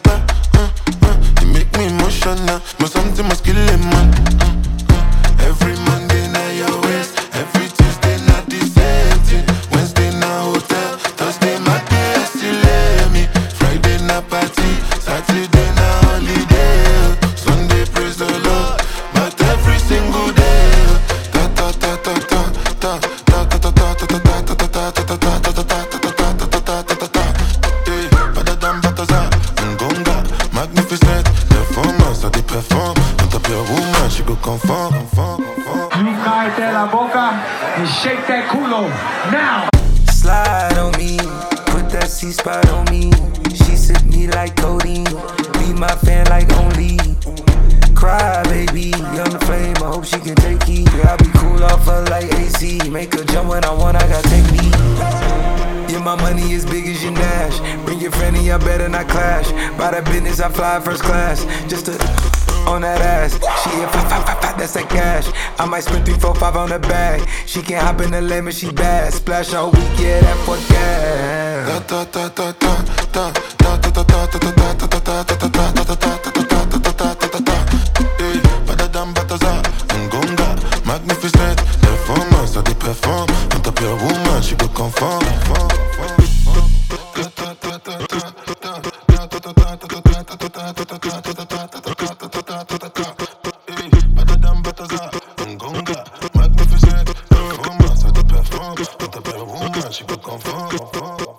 You make me emotional, but something must kill him, man. Every Monday night your waist, every Tuesday not the same thing. Wednesday na hotel, Thursday my day still me. Friday na party, Saturday na holiday. Sunday praise the Lord, but every single day. Ta ta ta ta ta ta ta ta ta ta ta ta ta ta ta ta ta ta. Hey, better than Bataza and Gonga, magnificent performance. I dey perform on top your woman, she go confirm. You cállate la boca and shake that culo now. Slide on me, put that C-spot on me. She sip me like codeine, be my fan like only. Cry, baby, on the flame, I hope she can take heat. I be cool off her like AC, make her jump when I want, I got technique. Yeah, my money as big as your Nash. Bring your friend and y'all better not clash. By that business, I fly first class, just to on that ass. She hit 5, that's that cash. I might spend 3, 4, 5 on the bag. She can't hop in the lane, but she bad. Splash all week, yeah, that for gas. Ta ta ta ta ta ta ta ta ta ta ta ta ta ta ta ta ta ta ta ta. Hey, better than Bataza and Gonga, magnificent performance. I dey perform on top your woman, she go confirm. Better than Bataza and Gonga, magnificent performance. I dey perform on top your woman, she go confirm.